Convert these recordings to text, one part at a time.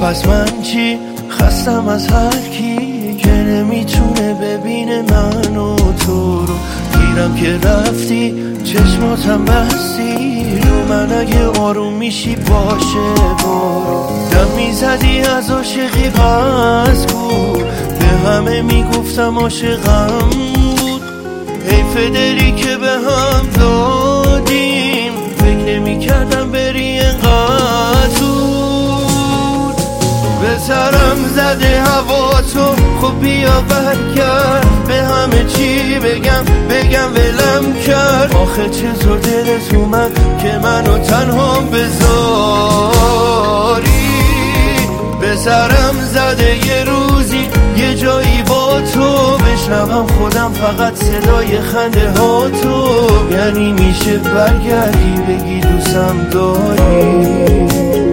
پس من چی؟ خستم از هر کی که نمیتونه ببینه من و تو رو. گیرم که رفتی چشماتم بستی رو من، اگه آروم میشی باشه برو. دم میزدی از عاشقی پس کو، به همه میگفتم عاشقم بود. حیف دلی که به هم دادیم، فکر نمیکردم بری انقدر زود. به سرم زده هوا تو، خب بیا برگرد. به همه چی بگم ولم کرد. آخه چطور دلت اومد که منو تنها بذاری؟ به سرم زده یه روزی یه جایی با تو بشنوم خودم فقط صدای خنده ها تو. یعنی میشه برگردی بگی دوستم داری؟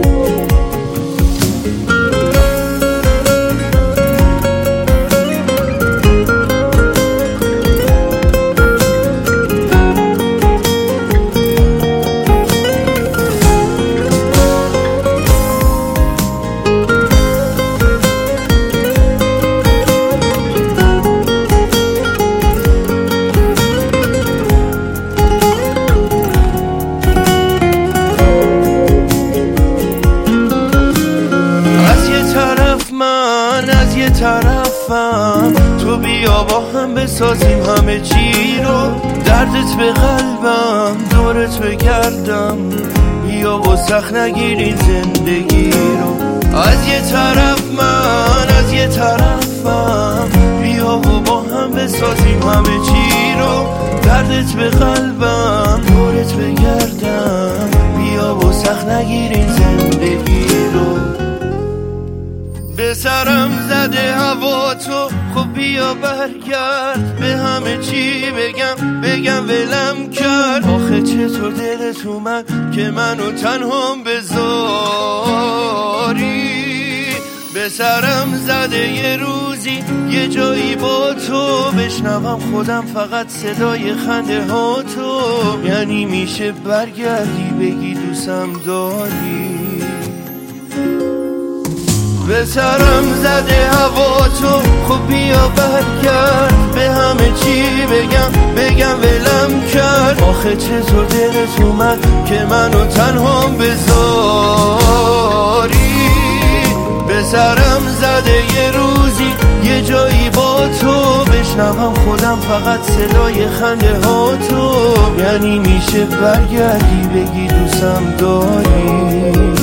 از یه طرفم تو، بیا با هم بسازیم همه چی رو. دردت به قلبم دورت بگردم، بیا و سخت نگیرین زندگی رو. از یه طرف من از یه طرفم، بیا و با هم بسازیم همه چی رو. دردت به قلبم دورت بگردم، بیا و سخت نگیرین زندگی رو. به سرم زده هوا تو، خب بیا برگرد. به همه چی بگم ولم کرد. آخه چطور دلت اومد که منو تنها بذاری؟ به سرم زده یه روزی یه جایی با تو بشنوم خودم فقط صدای خنده ها تو. یعنی میشه برگردی بگی دوستم داری؟ به سرم زده هوا تو، خب بیا برگرد. به همه چی بگم ولم کرد. آخه چطور دلت اومد که منو تنها بذاری؟ به سرم زده یه روزی یه جایی با تو بشنوم خودم فقط صدای خنده ها تو. یعنی میشه برگردی بگی دوستم داری؟